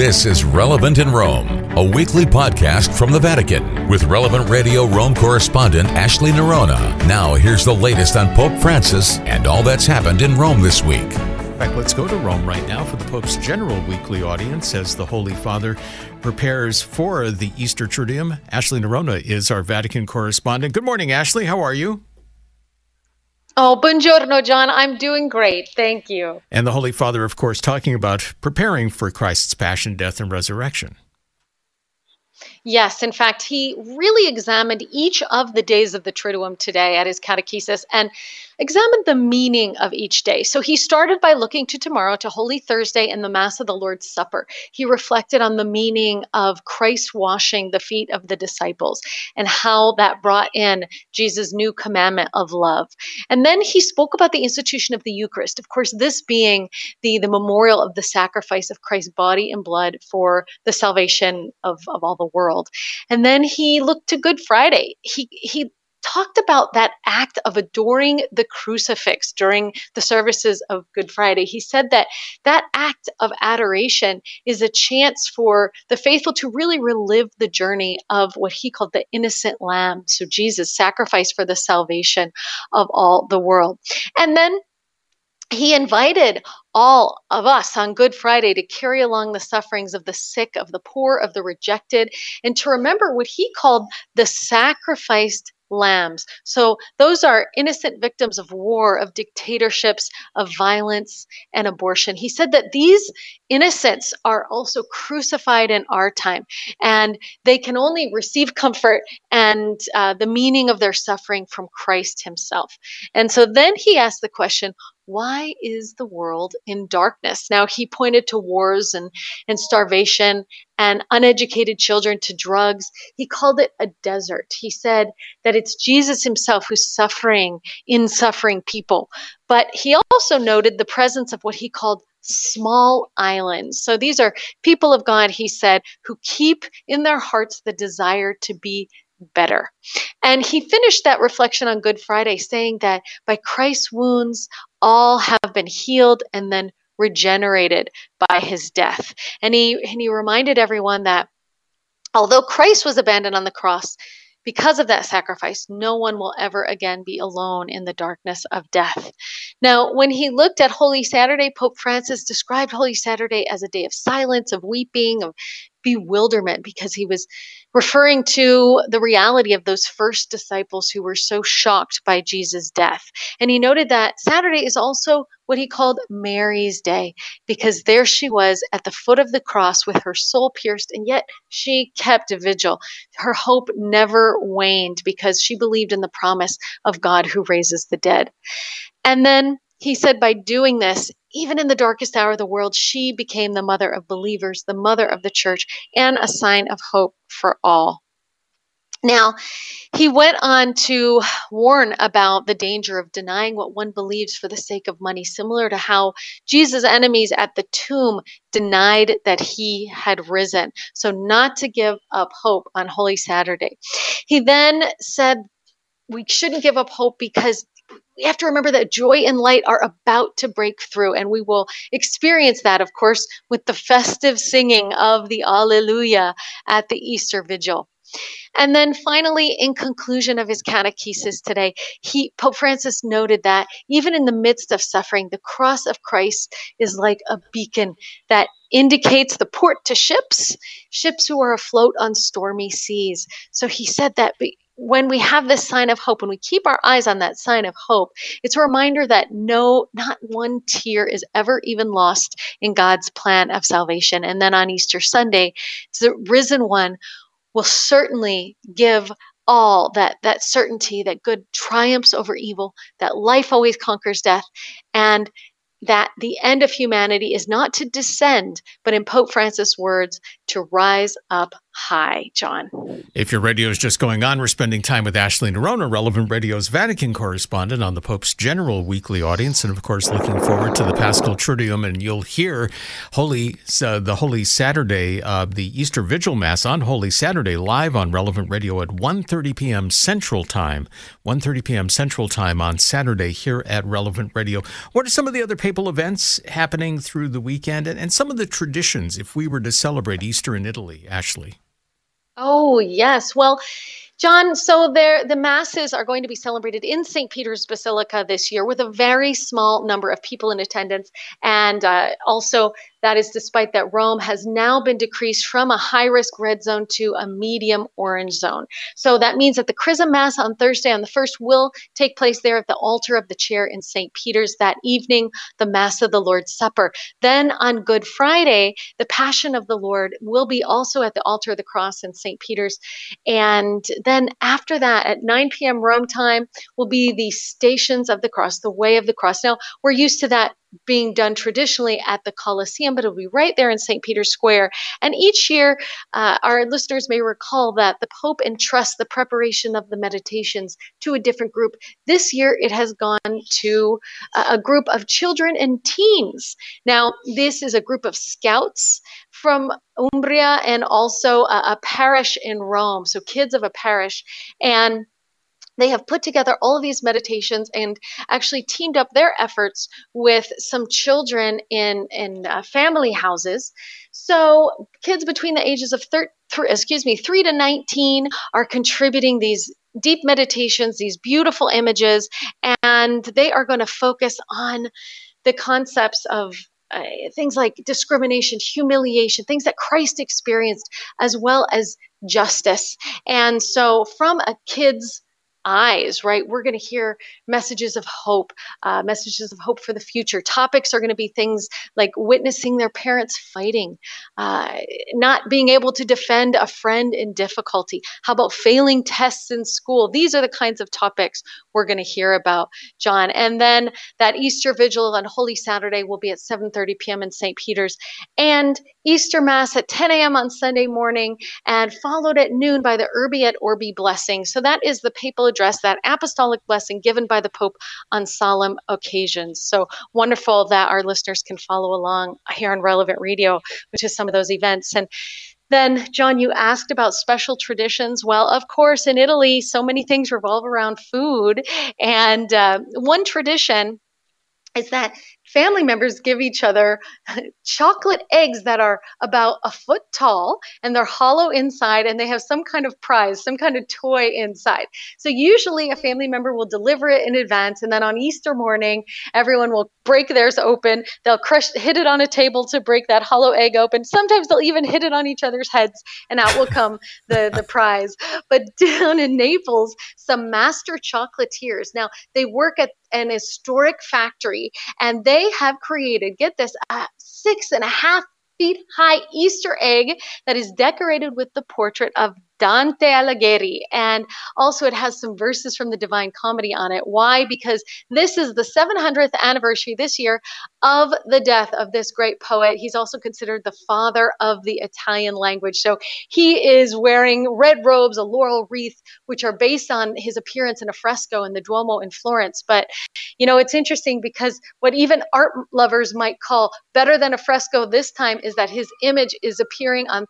This is Relevant in Rome, a weekly podcast from the Vatican with Relevant Radio Rome correspondent Ashley Nerona. Now, here's the latest on Pope Francis and all that's happened in Rome this week. In fact, let's go to Rome right now for the Pope's general weekly audience as the Holy Father prepares for the Easter Triduum. Ashley Nerona is our Vatican correspondent. Good morning, Ashley. How are you? Oh, buongiorno, John. I'm doing great. Thank you. And the Holy Father, of course, talking about preparing for Christ's passion, death, and resurrection. Yes, in fact, he really examined each of the days of the Triduum today at his catechesis and examined the meaning of each day. So he started by looking to tomorrow, to Holy Thursday and the Mass of the Lord's Supper. He reflected on the meaning of Christ washing the feet of the disciples and how that brought in Jesus' new commandment of love. And then he spoke about the institution of the Eucharist. Of course, this being the memorial of the sacrifice of Christ's body and blood for the salvation of all the world. And then he looked to Good Friday. He talked about that act of adoring the crucifix during the services of Good Friday. He said that that act of adoration is a chance for the faithful to really relive the journey of what he called the innocent lamb. So Jesus sacrificed for the salvation of all the world. And then he invited all of us on Good Friday to carry along the sufferings of the sick, of the poor, of the rejected, and to remember what he called the sacrificed lambs. So those are innocent victims of war, of dictatorships, of violence, and abortion. He said that these innocents are also crucified in our time, and they can only receive comfort and the meaning of their suffering from Christ himself. And so then he asked the question, why is the world in darkness? Now, he pointed to wars and starvation and uneducated children, to drugs. He called it a desert. He said that it's Jesus himself who's suffering in suffering people. But he also noted the presence of what he called small islands. So these are people of God, he said, who keep in their hearts the desire to be better. And he finished that reflection on Good Friday saying that by Christ's wounds, all have been healed and then regenerated by his death. And he reminded everyone that although Christ was abandoned on the cross, because of that sacrifice, no one will ever again be alone in the darkness of death. Now, when he looked at Holy Saturday, Pope Francis described Holy Saturday as a day of silence, of weeping, of bewilderment, because he was referring to the reality of those first disciples who were so shocked by Jesus' death. And he noted that Saturday is also what he called Mary's Day, because there she was at the foot of the cross with her soul pierced, and yet she kept a vigil. Her hope never waned because she believed in the promise of God who raises the dead. And then he said by doing this, even in the darkest hour of the world, she became the mother of believers, the mother of the church, and a sign of hope for all. Now, he went on to warn about the danger of denying what one believes for the sake of money, similar to how Jesus' enemies at the tomb denied that he had risen. So not to give up hope on Holy Saturday. He then said we shouldn't give up hope because we have to remember that joy and light are about to break through, and we will experience that, of course, with the festive singing of the Alleluia at the Easter Vigil. And then finally, in conclusion of his catechesis today, Pope Francis noted that even in the midst of suffering, the cross of Christ is like a beacon that indicates the port to ships who are afloat on stormy seas. So he said that when we have this sign of hope, when we keep our eyes on that sign of hope, it's a reminder that not one tear is ever even lost in God's plan of salvation. And then on Easter Sunday, the risen one will certainly give all that certainty that good triumphs over evil, that life always conquers death, and that the end of humanity is not to descend, but in Pope Francis' words, to rise up high, John. If your radio is just going on, we're spending time with Ashley Nerona, Relevant Radio's Vatican correspondent, on the Pope's General Weekly Audience, and of course looking forward to the Paschal Triduum. And you'll hear the Holy Saturday, the Easter Vigil Mass on Holy Saturday, live on Relevant Radio at 1:30 p.m. Central Time. 1:30 p.m. Central Time on Saturday here at Relevant Radio. What are some of the other papal events happening through the weekend, and some of the traditions if we were to celebrate Easter in Italy, Ashley? Oh, yes. Well, John, so the masses are going to be celebrated in St. Peter's Basilica this year with a very small number of people in attendance. And also, that is despite that Rome has now been decreased from a high-risk red zone to a medium orange zone. So that means that the Chrism Mass on Thursday on the 1st will take place there at the altar of the chair in St. Peter's. That evening, the Mass of the Lord's Supper. Then on Good Friday, the Passion of the Lord will be also at the altar of the cross in St. Peter's. And then after that, at 9 p.m. Rome time, will be the Stations of the Cross, the Way of the Cross. Now, we're used to that being done traditionally at the Colosseum, but it'll be right there in St. Peter's Square. And each year, our listeners may recall that the Pope entrusts the preparation of the meditations to a different group. This year, it has gone to a group of children and teens. Now, this is a group of scouts from Umbria and also a parish in Rome, so kids of a parish. And they have put together all of these meditations and actually teamed up their efforts with some children in family houses. So kids between the ages of 3 to 19 are contributing these deep meditations, these beautiful images, and they are going to focus on the concepts of things like discrimination, humiliation, things that Christ experienced, as well as justice. And so from a kid's eyes, right, we're going to hear messages of hope for the future. Topics are going to be things like witnessing their parents fighting, not being able to defend a friend in difficulty. How about failing tests in school? These are the kinds of topics we're going to hear about, John. And then that Easter Vigil on Holy Saturday will be at 7:30 p.m. in St. Peter's, and Easter Mass at 10 a.m. on Sunday morning, and followed at noon by the Urbi et Orbi blessing. So that is the papal address, that apostolic blessing given by the Pope on solemn occasions. So wonderful that our listeners can follow along here on Relevant Radio, which is some of those events. And then, John, you asked about special traditions. Well, of course, in Italy, so many things revolve around food. And one tradition is that family members give each other chocolate eggs that are about a foot tall, and they're hollow inside, and they have some kind of prize, some kind of toy inside. So usually a family member will deliver it in advance, and then on Easter morning, everyone will break theirs open. They'll hit it on a table to break that hollow egg open. Sometimes they'll even hit it on each other's heads, and out will come the prize. But down in Naples, some master chocolatiers, now they work at an historic factory, and they have created, get this, a 6.5 feet high Easter egg that is decorated with the portrait of Dante Alighieri. And also it has some verses from the Divine Comedy on it. Why? Because this is the 700th anniversary this year of the death of this great poet. He's also considered the father of the Italian language. So he is wearing red robes, a laurel wreath, which are based on his appearance in a fresco in the Duomo in Florence. But, you know, it's interesting because what even art lovers might call better than a fresco this time is that his image is appearing on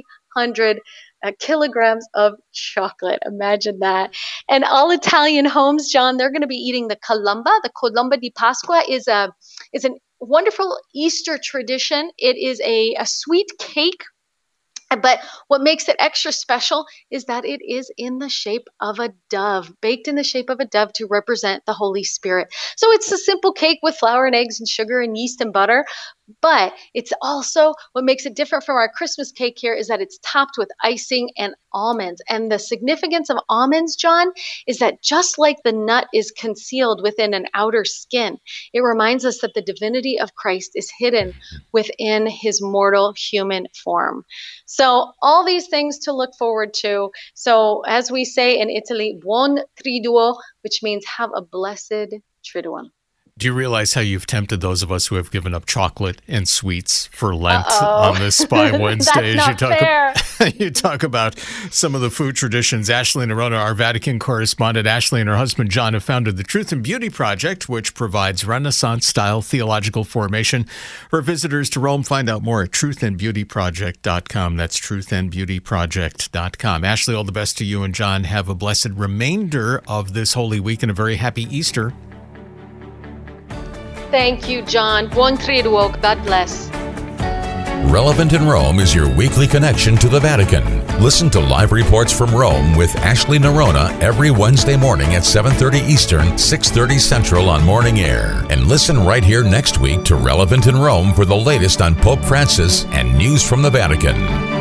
300 kilograms of chocolate. Imagine that. And all Italian homes, John, they're going to be eating the colomba. The colomba di Pasqua is an wonderful Easter tradition. It is a sweet cake. But what makes it extra special is that it is in the shape of a dove, baked in the shape of a dove to represent the Holy Spirit. So it's a simple cake with flour and eggs and sugar and yeast and butter. But it's also what makes it different from our Christmas cake here is that it's topped with icing and almonds. And the significance of almonds, John, is that just like the nut is concealed within an outer skin, it reminds us that the divinity of Christ is hidden within his mortal human form. So all these things to look forward to. So as we say in Italy, buon triduo, which means have a blessed triduum. Do you realize how you've tempted those of us who have given up chocolate and sweets for Lent on this Spy Wednesday? That's not fair. You talk about some of the food traditions. Ashley Nerona, our Vatican correspondent, Ashley and her husband John have founded the Truth and Beauty Project, which provides Renaissance-style theological formation for visitors to Rome. Find out more at truthandbeautyproject.com. That's truthandbeautyproject.com. Ashley, all the best to you and John. Have a blessed remainder of this Holy Week and a very happy Easter. Thank you, John. Buon Triduo. God bless. Relevant in Rome is your weekly connection to the Vatican. Listen to live reports from Rome with Ashley Nerona every Wednesday morning at 7:30 Eastern, 6:30 Central on Morning Air. And listen right here next week to Relevant in Rome for the latest on Pope Francis and news from the Vatican.